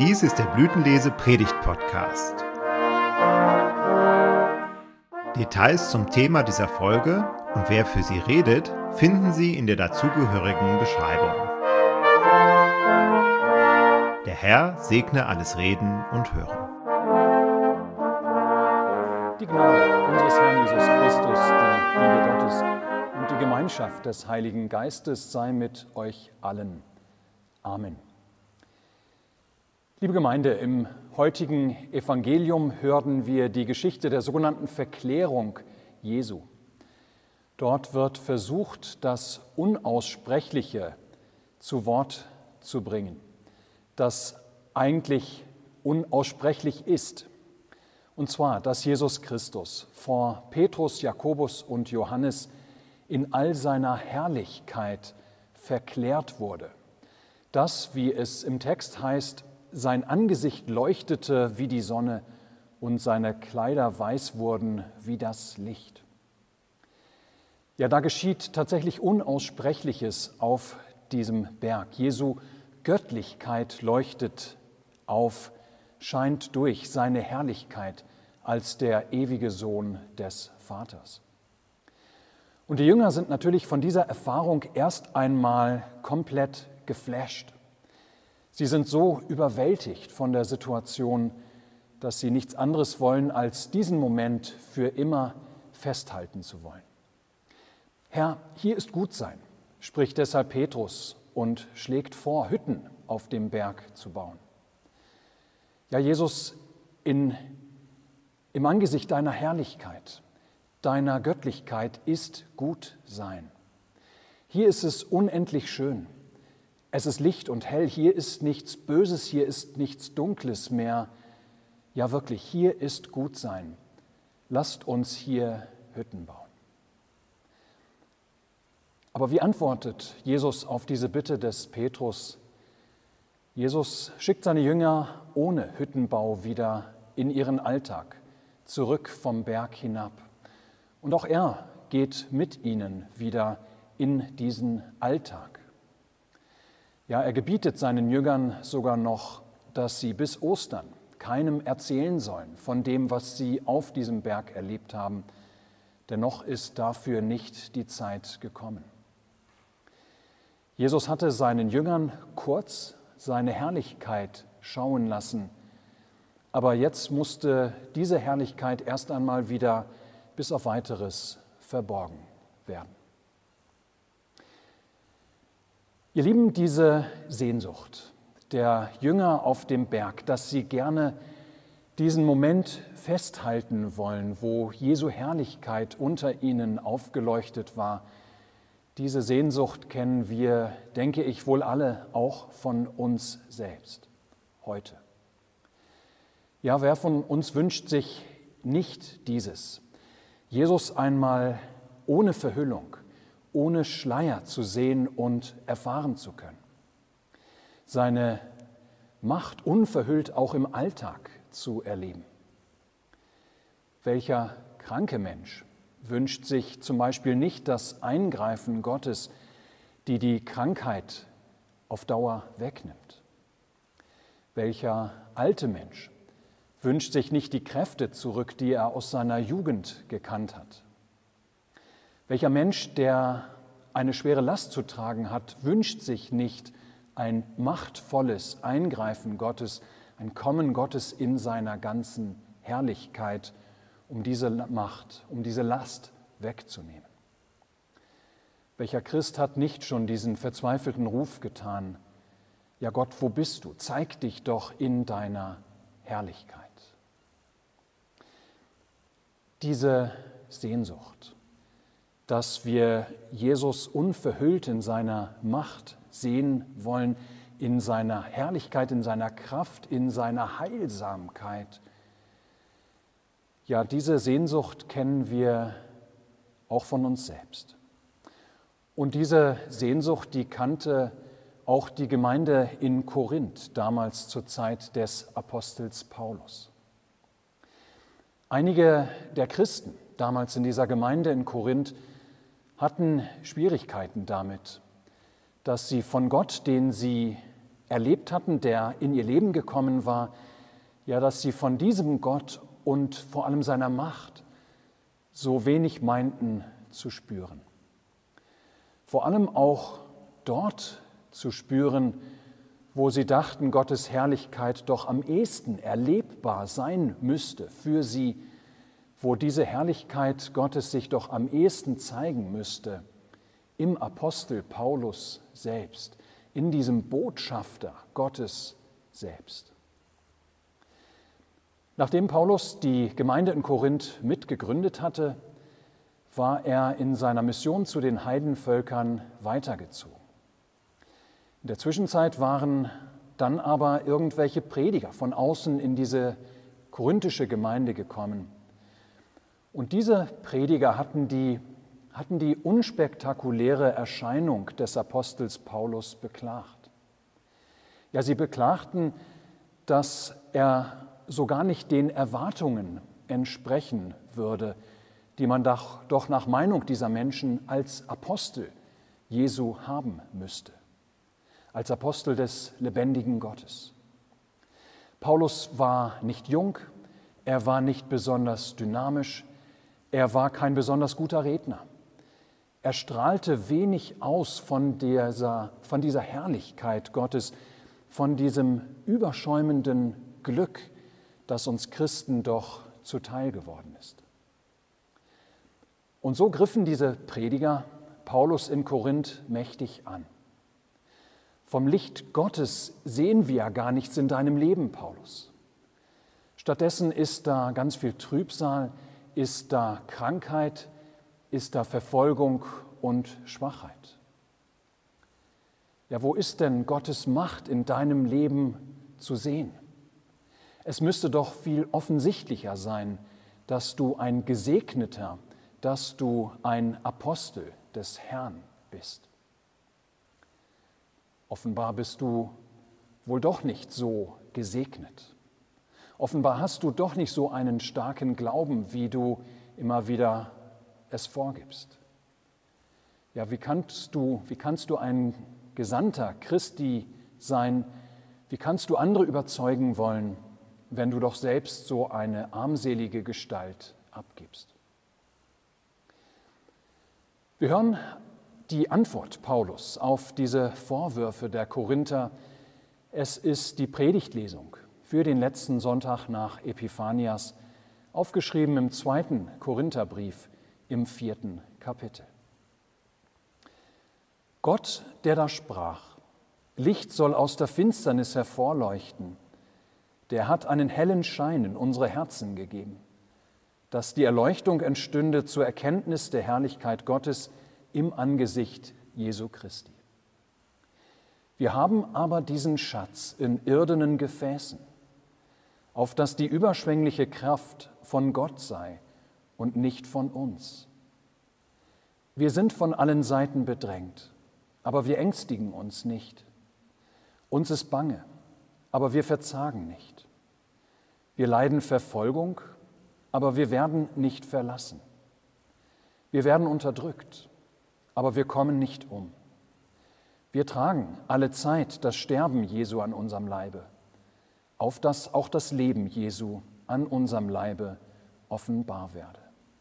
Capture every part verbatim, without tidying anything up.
Dies ist der Blütenlese Predigt Podcast. Details zum Thema dieser Folge und wer für sie redet, finden Sie in der dazugehörigen Beschreibung. Der Herr segne alles Reden und Hören. Die Gnade unseres Herrn Jesus Christus, die Liebe Gottes und die Gemeinschaft des Heiligen Geistes sei mit euch allen. Amen. Liebe Gemeinde, im heutigen Evangelium hören wir die Geschichte der sogenannten Verklärung Jesu. Dort wird versucht, das Unaussprechliche zu Wort zu bringen, das eigentlich unaussprechlich ist. Und zwar, dass Jesus Christus vor Petrus, Jakobus und Johannes in all seiner Herrlichkeit verklärt wurde. Dass, wie es im Text heißt, sein Angesicht leuchtete wie die Sonne und seine Kleider weiß wurden wie das Licht. Ja, da geschieht tatsächlich Unaussprechliches auf diesem Berg. Jesu Göttlichkeit leuchtet auf, scheint durch seine Herrlichkeit als der ewige Sohn des Vaters. Und die Jünger sind natürlich von dieser Erfahrung erst einmal komplett geflasht. Sie sind so überwältigt von der Situation, dass sie nichts anderes wollen, als diesen Moment für immer festhalten zu wollen. Herr, hier ist Gutsein, spricht deshalb Petrus und schlägt vor, Hütten auf dem Berg zu bauen. Ja, Jesus, in, im Angesicht deiner Herrlichkeit, deiner Göttlichkeit ist Gutsein. Hier ist es unendlich schön. Es ist Licht und hell, hier ist nichts Böses, hier ist nichts Dunkles mehr. Ja wirklich, hier ist Gutsein. Lasst uns hier Hütten bauen. Aber wie antwortet Jesus auf diese Bitte des Petrus? Jesus schickt seine Jünger ohne Hüttenbau wieder in ihren Alltag, zurück vom Berg hinab. Und auch er geht mit ihnen wieder in diesen Alltag. Ja, er gebietet seinen Jüngern sogar noch, dass sie bis Ostern keinem erzählen sollen von dem, was sie auf diesem Berg erlebt haben, denn noch ist dafür nicht die Zeit gekommen. Jesus hatte seinen Jüngern kurz seine Herrlichkeit schauen lassen, aber jetzt musste diese Herrlichkeit erst einmal wieder bis auf Weiteres verborgen werden. Ihr Lieben, diese Sehnsucht der Jünger auf dem Berg, dass sie gerne diesen Moment festhalten wollen, wo Jesu Herrlichkeit unter ihnen aufgeleuchtet war, diese Sehnsucht kennen wir, denke ich, wohl alle auch von uns selbst heute. Ja, wer von uns wünscht sich nicht dieses, Jesus einmal ohne Verhüllung, ohne Schleier zu sehen und erfahren zu können. Seine Macht unverhüllt auch im Alltag zu erleben. Welcher kranke Mensch wünscht sich zum Beispiel nicht das Eingreifen Gottes, die die Krankheit auf Dauer wegnimmt? Welcher alte Mensch wünscht sich nicht die Kräfte zurück, die er aus seiner Jugend gekannt hat? Welcher Mensch, der eine schwere Last zu tragen hat, wünscht sich nicht ein machtvolles Eingreifen Gottes, ein Kommen Gottes in seiner ganzen Herrlichkeit, um diese Macht, um diese Last wegzunehmen? Welcher Christ hat nicht schon diesen verzweifelten Ruf getan: Ja Gott, wo bist du? Zeig dich doch in deiner Herrlichkeit. Diese Sehnsucht, dass wir Jesus unverhüllt in seiner Macht sehen wollen, in seiner Herrlichkeit, in seiner Kraft, in seiner Heilsamkeit. Ja, diese Sehnsucht kennen wir auch von uns selbst. Und diese Sehnsucht, die kannte auch die Gemeinde in Korinth, damals zur Zeit des Apostels Paulus. Einige der Christen damals in dieser Gemeinde in Korinth hatten Schwierigkeiten damit, dass sie von Gott, den sie erlebt hatten, der in ihr Leben gekommen war, ja, dass sie von diesem Gott und vor allem seiner Macht so wenig meinten zu spüren. Vor allem auch dort zu spüren, wo sie dachten, Gottes Herrlichkeit doch am ehesten erlebbar sein müsste für sie, wo diese Herrlichkeit Gottes sich doch am ehesten zeigen müsste, im Apostel Paulus selbst, in diesem Botschafter Gottes selbst. Nachdem Paulus die Gemeinde in Korinth mitgegründet hatte, war er in seiner Mission zu den Heidenvölkern weitergezogen. In der Zwischenzeit waren dann aber irgendwelche Prediger von außen in diese korinthische Gemeinde gekommen. Und diese Prediger hatten die, hatten die unspektakuläre Erscheinung des Apostels Paulus beklagt. Ja, sie beklagten, dass er so gar nicht den Erwartungen entsprechen würde, die man doch, doch nach Meinung dieser Menschen als Apostel Jesu haben müsste, als Apostel des lebendigen Gottes. Paulus war nicht jung, er war nicht besonders dynamisch, er war kein besonders guter Redner. Er strahlte wenig aus von dieser, von dieser Herrlichkeit Gottes, von diesem überschäumenden Glück, das uns Christen doch zuteil geworden ist. Und so griffen diese Prediger Paulus in Korinth mächtig an. Vom Licht Gottes sehen wir ja gar nichts in deinem Leben, Paulus. Stattdessen ist da ganz viel Trübsal, ist da Krankheit, ist da Verfolgung und Schwachheit. Ja, wo ist denn Gottes Macht in deinem Leben zu sehen? Es müsste doch viel offensichtlicher sein, dass du ein Gesegneter, dass du ein Apostel des Herrn bist. Offenbar bist du wohl doch nicht so gesegnet. Offenbar hast du doch nicht so einen starken Glauben, wie du immer wieder es vorgibst. Ja, wie kannst du, wie kannst du ein Gesandter Christi sein? Wie kannst du andere überzeugen wollen, wenn du doch selbst so eine armselige Gestalt abgibst? Wir hören die Antwort Paulus auf diese Vorwürfe der Korinther. Es ist die Predigtlesung für den letzten Sonntag nach Epiphanias, aufgeschrieben im zweiten Korintherbrief im vierten Kapitel. Gott, der da sprach, Licht soll aus der Finsternis hervorleuchten, der hat einen hellen Schein in unsere Herzen gegeben, dass die Erleuchtung entstünde zur Erkenntnis der Herrlichkeit Gottes im Angesicht Jesu Christi. Wir haben aber diesen Schatz in irdenen Gefäßen, auf dass die überschwängliche Kraft von Gott sei und nicht von uns. Wir sind von allen Seiten bedrängt, aber wir ängstigen uns nicht. Uns ist bange, aber wir verzagen nicht. Wir leiden Verfolgung, aber wir werden nicht verlassen. Wir werden unterdrückt, aber wir kommen nicht um. Wir tragen alle Zeit das Sterben Jesu an unserem Leibe, auf dass auch das Leben Jesu an unserem Leibe offenbar werde.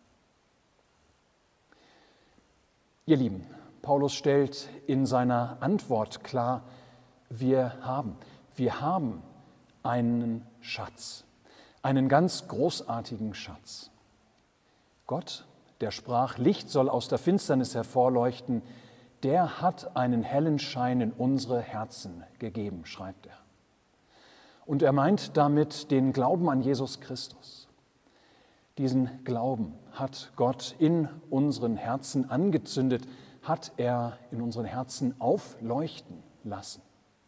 Ihr Lieben, Paulus stellt in seiner Antwort klar, wir haben, wir haben einen Schatz, einen ganz großartigen Schatz. Gott, der sprach, Licht soll aus der Finsternis hervorleuchten, der hat einen hellen Schein in unsere Herzen gegeben, schreibt er. Und er meint damit den Glauben an Jesus Christus. Diesen Glauben hat Gott in unseren Herzen angezündet, hat er in unseren Herzen aufleuchten lassen.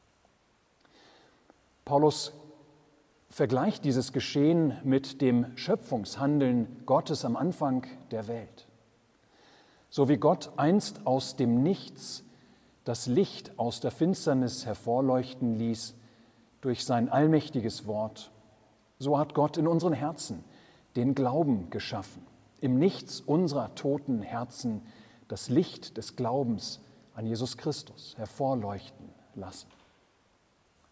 Paulus vergleicht dieses Geschehen mit dem Schöpfungshandeln Gottes am Anfang der Welt. So wie Gott einst aus dem Nichts das Licht aus der Finsternis hervorleuchten ließ durch sein allmächtiges Wort, so hat Gott in unseren Herzen den Glauben geschaffen, im Nichts unserer toten Herzen das Licht des Glaubens an Jesus Christus hervorleuchten lassen.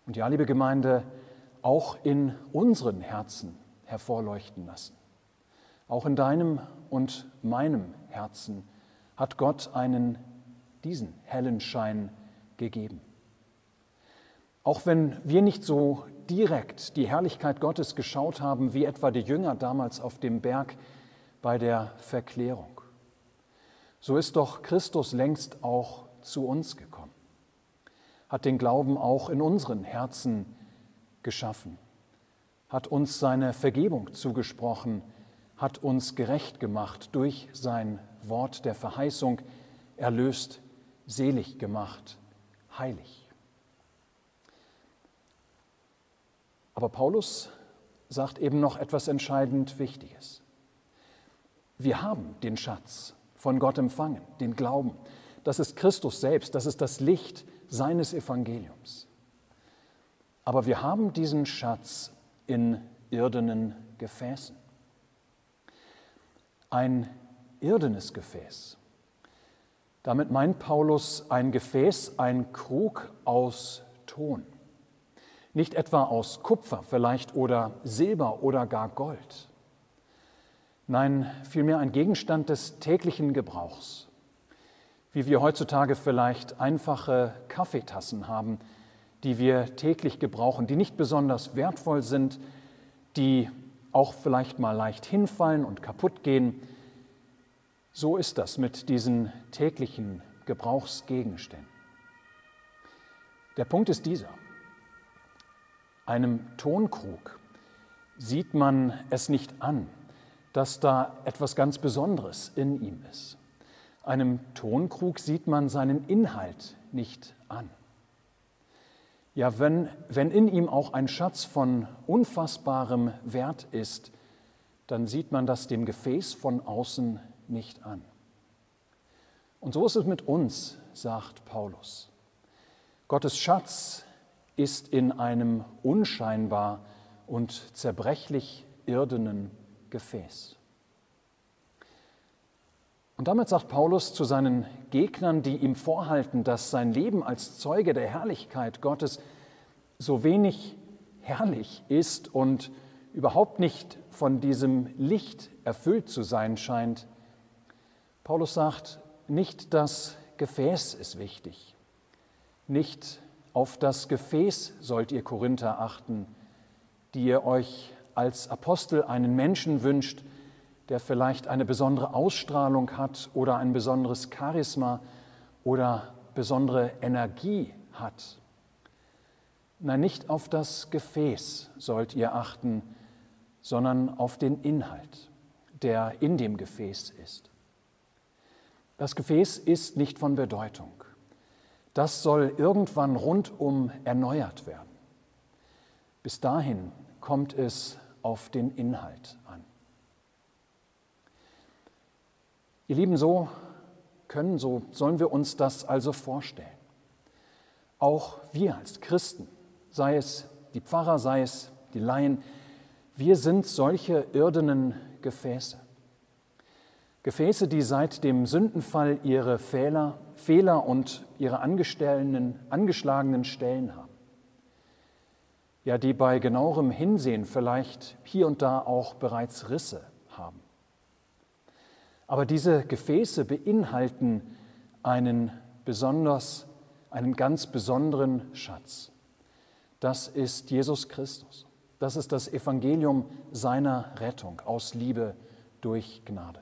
Und ja, liebe Gemeinde, auch in unseren Herzen hervorleuchten lassen. Auch in deinem und meinem Herzen hat Gott einen diesen hellen Schein gegeben. Auch wenn wir nicht so direkt die Herrlichkeit Gottes geschaut haben, wie etwa die Jünger damals auf dem Berg bei der Verklärung, so ist doch Christus längst auch zu uns gekommen, hat den Glauben auch in unseren Herzen geschaffen, hat uns seine Vergebung zugesprochen, hat uns gerecht gemacht durch sein Wort der Verheißung, erlöst, selig gemacht, heilig. Aber Paulus sagt eben noch etwas entscheidend Wichtiges. Wir haben den Schatz von Gott empfangen, den Glauben. Das ist Christus selbst, das ist das Licht seines Evangeliums. Aber wir haben diesen Schatz in irdenen Gefäßen. Ein irdenes Gefäß. Damit meint Paulus ein Gefäß, ein Krug aus Ton. Nicht etwa aus Kupfer vielleicht oder Silber oder gar Gold. Nein, vielmehr ein Gegenstand des täglichen Gebrauchs. Wie wir heutzutage vielleicht einfache Kaffeetassen haben, die wir täglich gebrauchen, die nicht besonders wertvoll sind, die auch vielleicht mal leicht hinfallen und kaputt gehen. So ist das mit diesen täglichen Gebrauchsgegenständen. Der Punkt ist dieser. Einem Tonkrug sieht man es nicht an, dass da etwas ganz Besonderes in ihm ist. Einem Tonkrug sieht man seinen Inhalt nicht an. Ja, wenn, wenn in ihm auch ein Schatz von unfassbarem Wert ist, dann sieht man das dem Gefäß von außen nicht an. Und so ist es mit uns, sagt Paulus. Gottes Schatz ist in einem unscheinbar und zerbrechlich irdenen Gefäß. Und damit sagt Paulus zu seinen Gegnern, die ihm vorhalten, dass sein Leben als Zeuge der Herrlichkeit Gottes so wenig herrlich ist und überhaupt nicht von diesem Licht erfüllt zu sein scheint. Paulus sagt, nicht das Gefäß ist wichtig, nicht auf das Gefäß sollt ihr Korinther achten, die ihr euch als Apostel einen Menschen wünscht, der vielleicht eine besondere Ausstrahlung hat oder ein besonderes Charisma oder besondere Energie hat. Nein, nicht auf das Gefäß sollt ihr achten, sondern auf den Inhalt, der in dem Gefäß ist. Das Gefäß ist nicht von Bedeutung. Das soll irgendwann rundum erneuert werden. Bis dahin kommt es auf den Inhalt an. Ihr Lieben, so können, so sollen wir uns das also vorstellen. Auch wir als Christen, sei es die Pfarrer, sei es die Laien, wir sind solche irdenen Gefäße. Gefäße, die seit dem Sündenfall ihre Fehler, Fehler und ihre angeschlagenen Stellen haben. Ja, die bei genauerem Hinsehen vielleicht hier und da auch bereits Risse haben. Aber diese Gefäße beinhalten einen besonders, einen ganz besonderen Schatz. Das ist Jesus Christus. Das ist das Evangelium seiner Rettung aus Liebe durch Gnade.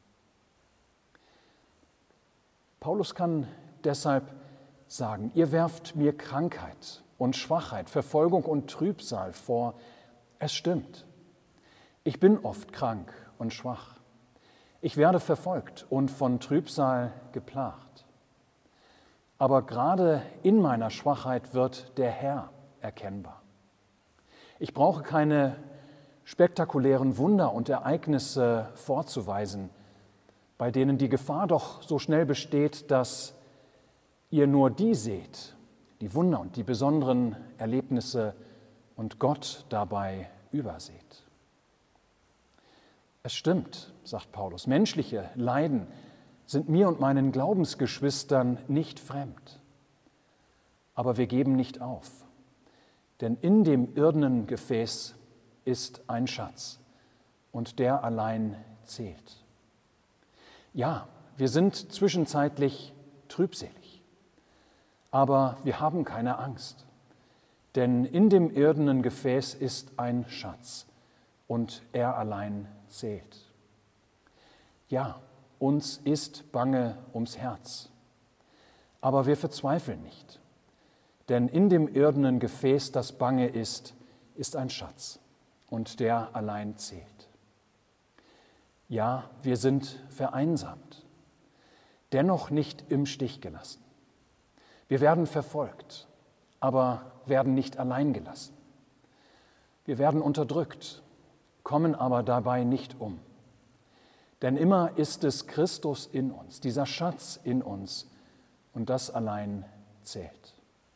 Paulus kann deshalb sagen, ihr werft mir Krankheit und Schwachheit, Verfolgung und Trübsal vor. Es stimmt. Ich bin oft krank und schwach. Ich werde verfolgt und von Trübsal geplagt. Aber gerade in meiner Schwachheit wird der Herr erkennbar. Ich brauche keine spektakulären Wunder und Ereignisse vorzuweisen, bei denen die Gefahr doch so schnell besteht, dass ihr nur die seht, die Wunder und die besonderen Erlebnisse und Gott dabei überseht. Es stimmt, sagt Paulus, menschliche Leiden sind mir und meinen Glaubensgeschwistern nicht fremd. Aber wir geben nicht auf. Denn in dem irdenen Gefäß ist ein Schatz, und der allein zählt. Ja, wir sind zwischenzeitlich trübselig, aber wir haben keine Angst, denn in dem irdenen Gefäß ist ein Schatz, und er allein zählt. Ja, uns ist bange ums Herz, aber wir verzweifeln nicht, denn in dem irdenen Gefäß, das bange ist, ist ein Schatz, und der allein zählt. Ja, wir sind vereinsamt, dennoch nicht im Stich gelassen. Wir werden verfolgt, aber werden nicht allein gelassen. Wir werden unterdrückt, kommen aber dabei nicht um. Denn immer ist es Christus in uns, dieser Schatz in uns, und das allein zählt.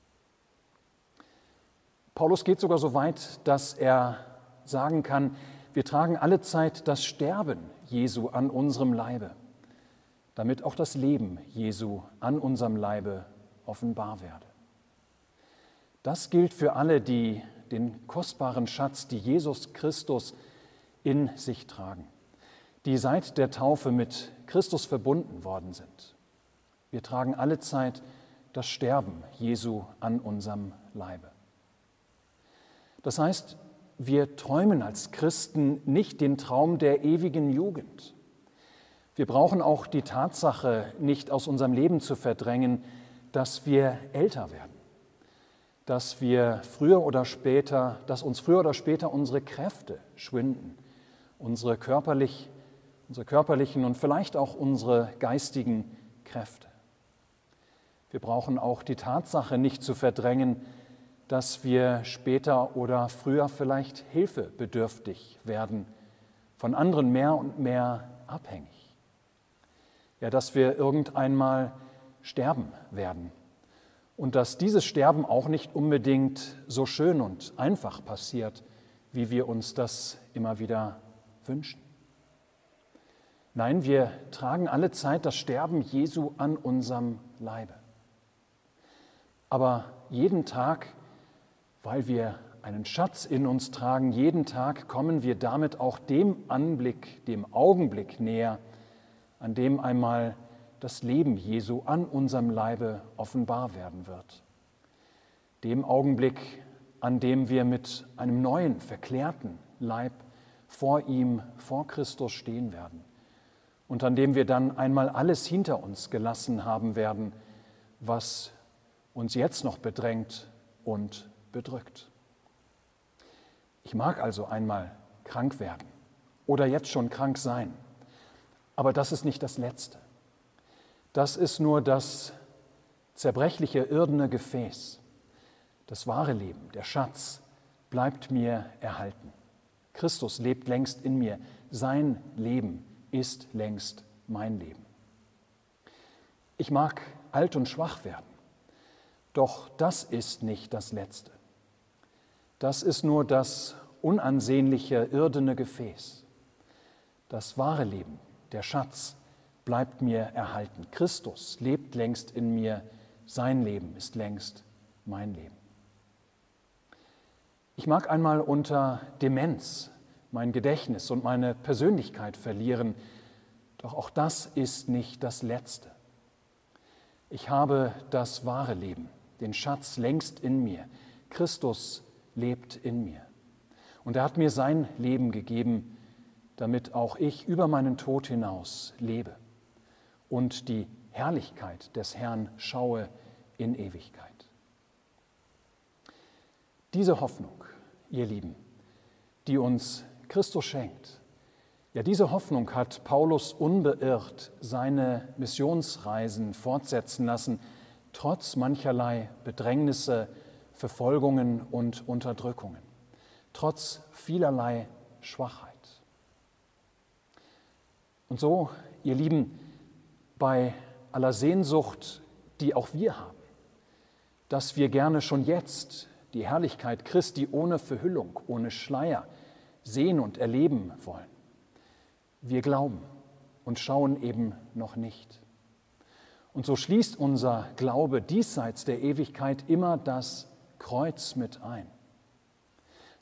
Paulus geht sogar so weit, dass er sagen kann, wir tragen allezeit das Sterben Jesu an unserem Leibe, damit auch das Leben Jesu an unserem Leibe offenbar werde. Das gilt für alle, die den kostbaren Schatz, die Jesus Christus in sich tragen, die seit der Taufe mit Christus verbunden worden sind. Wir tragen allezeit das Sterben Jesu an unserem Leibe. Das heißt, wir träumen als Christen nicht den Traum der ewigen Jugend. Wir brauchen auch die Tatsache nicht aus unserem Leben zu verdrängen, dass wir älter werden, dass wir früher oder später, dass uns früher oder später unsere Kräfte schwinden, unsere körperlich, unsere körperlichen und vielleicht auch unsere geistigen Kräfte. Wir brauchen auch die Tatsache nicht zu verdrängen, dass wir später oder früher vielleicht hilfebedürftig werden, von anderen mehr und mehr abhängig. Ja, dass wir irgendeinmal sterben werden und dass dieses Sterben auch nicht unbedingt so schön und einfach passiert, wie wir uns das immer wieder wünschen. Nein, wir tragen allezeit das Sterben Jesu an unserem Leibe. Aber jeden Tag, weil wir einen Schatz in uns tragen, jeden Tag kommen wir damit auch dem Anblick, dem Augenblick näher, an dem einmal das Leben Jesu an unserem Leibe offenbar werden wird. Dem Augenblick, an dem wir mit einem neuen, verklärten Leib vor ihm, vor Christus stehen werden und an dem wir dann einmal alles hinter uns gelassen haben werden, was uns jetzt noch bedrängt und bedrückt. Ich mag also einmal krank werden oder jetzt schon krank sein, aber das ist nicht das Letzte. Das ist nur das zerbrechliche irdene Gefäß. Das wahre Leben, der Schatz, bleibt mir erhalten. Christus lebt längst in mir. Sein Leben ist längst mein Leben. Ich mag alt und schwach werden, doch das ist nicht das Letzte. Das ist nur das unansehnliche irdene Gefäß. Das wahre Leben, der Schatz, bleibt mir erhalten. Christus lebt längst in mir. Sein Leben ist längst mein Leben. Ich mag einmal unter Demenz mein Gedächtnis und meine Persönlichkeit verlieren, doch auch das ist nicht das Letzte. Ich habe das wahre Leben, den Schatz längst in mir. Christus lebt in mir. Und er hat mir sein Leben gegeben, damit auch ich über meinen Tod hinaus lebe und die Herrlichkeit des Herrn schaue in Ewigkeit. Diese Hoffnung, ihr Lieben, die uns Christus schenkt, ja, diese Hoffnung hat Paulus unbeirrt seine Missionsreisen fortsetzen lassen, trotz mancherlei Bedrängnisse, Verfolgungen und Unterdrückungen, trotz vielerlei Schwachheit. Und so, ihr Lieben, bei aller Sehnsucht, die auch wir haben, dass wir gerne schon jetzt die Herrlichkeit Christi ohne Verhüllung, ohne Schleier sehen und erleben wollen. Wir glauben und schauen eben noch nicht. Und so schließt unser Glaube diesseits der Ewigkeit immer das Kreuz mit ein.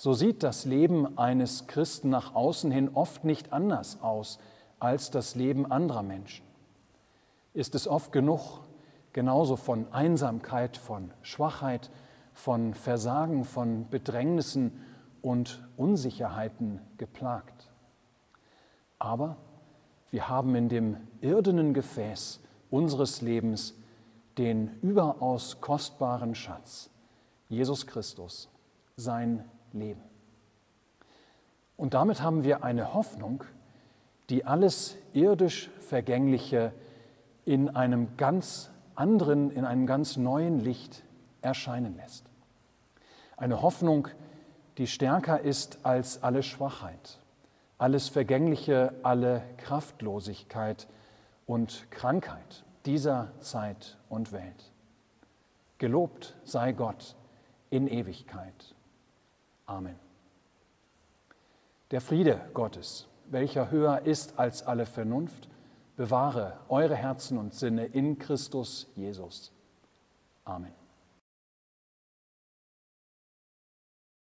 so sieht das Leben eines Christen nach außen hin oft nicht anders aus als das Leben anderer Menschen. Ist es oft genug genauso von Einsamkeit, von Schwachheit, von Versagen, von Bedrängnissen und Unsicherheiten geplagt. Aber wir haben in dem irdenen Gefäß unseres Lebens den überaus kostbaren Schatz, Jesus Christus, sein Leben. Und damit haben wir eine Hoffnung, die alles irdisch Vergängliche in einem ganz anderen, in einem ganz neuen Licht erscheinen lässt. Eine Hoffnung, die stärker ist als alle Schwachheit, alles Vergängliche, alle Kraftlosigkeit und Krankheit dieser Zeit und Welt. Gelobt sei Gott in Ewigkeit. Amen. Der Friede Gottes, welcher höher ist als alle Vernunft, bewahre eure Herzen und Sinne in Christus Jesus. Amen.